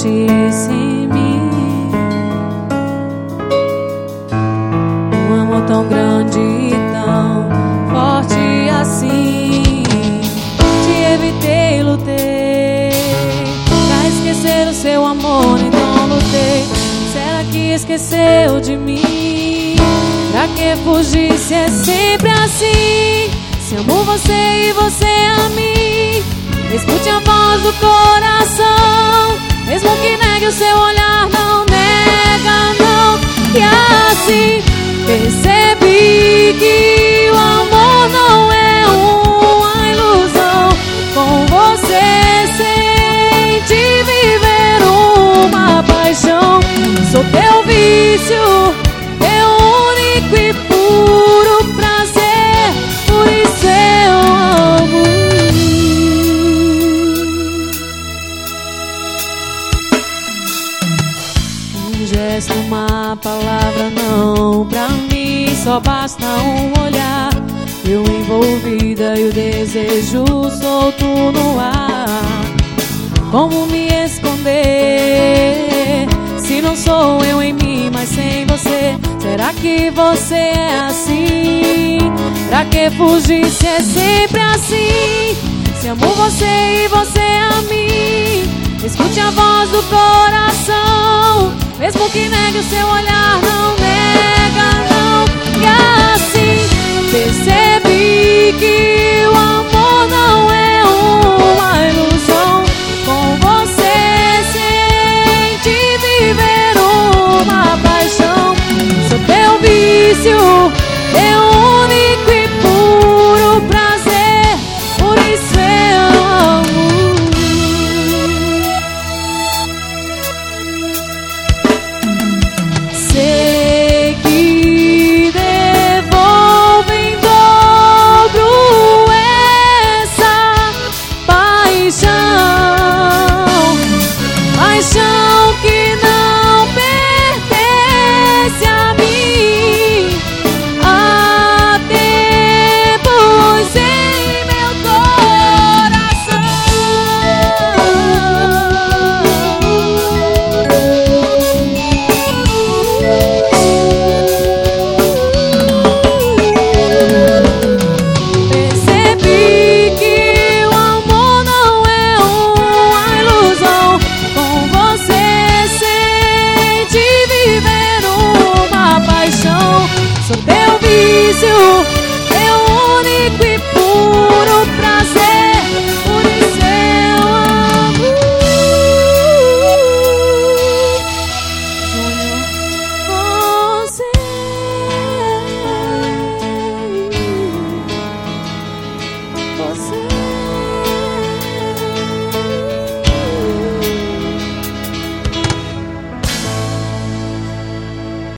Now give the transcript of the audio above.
existisse em mim um amor tão grande e tão forte assim. Te evitei, lutei pra esquecer o seu amor, então lutei. Será que esqueceu de mim? Pra que fugir se é sempre assim? Se amo você e você a mim, escute a voz do coração, mesmo que negue o seu olhar, não nega não. E assim percebi que o amor não é uma ilusão. Com você senti viver uma paixão. Sou teu vício, teu único e puro prazer, por isso eu amo. Um gesto, uma palavra não, pra mim só basta um olhar. Eu envolvida e o desejo solto no ar. Como me esconder se não sou eu em mim, mas sem você? Será que você é assim? Pra que fugir se é sempre assim? Se amo você e você a mim, escute a voz do coração, mesmo que negue o seu olhar, não